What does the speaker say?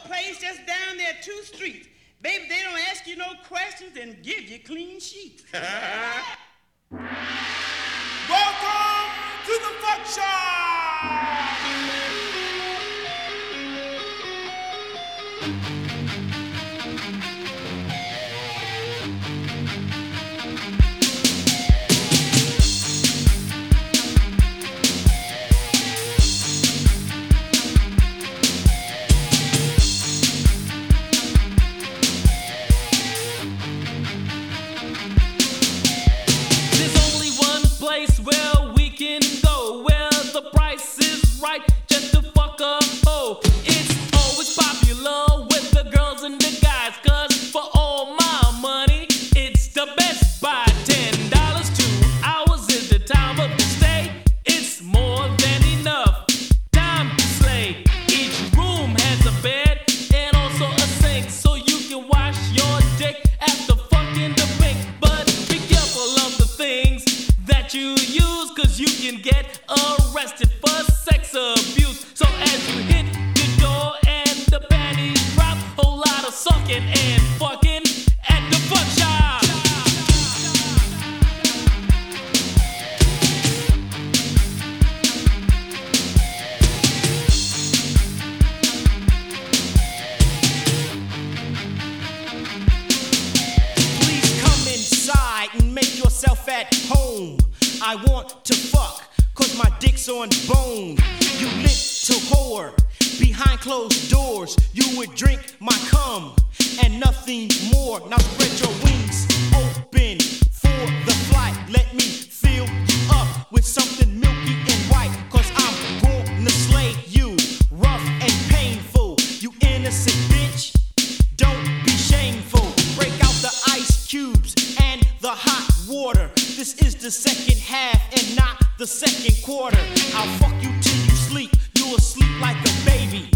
place just down there 2 streets. Baby, they don't ask you no questions and give you clean sheets. Welcome to the Fuck Shop! Where we can go, where the price is right, just to fuck a hoe. It's always popular with the girls and the guys, cause for all my money, it's the best buy. $10, 2 hours is the time of the stay. It's more than enough time to slay. Each room has a bed and also a sink, so you can wash your dick after fucking the pink. But be careful of the things that you use, cause you can get arrested for sex abuse. So as you hit the door and the panties drop, whole lot of sucking and fucking at the fuck shop. Please come inside and make yourself at home. I want to fuck, cause my dick's on bone. You lit to whore, behind closed doors. You would drink my cum, and nothing more. Now spread your wings open for the flight. Let me fill you up with something milky and white, cause I'm gonna slay you, rough and painful. You innocent bitch, don't be shameful. Break out the ice cubes and the hot water. This is the second half and not the second quarter. I'll fuck you till you sleep. You'll sleep like a baby.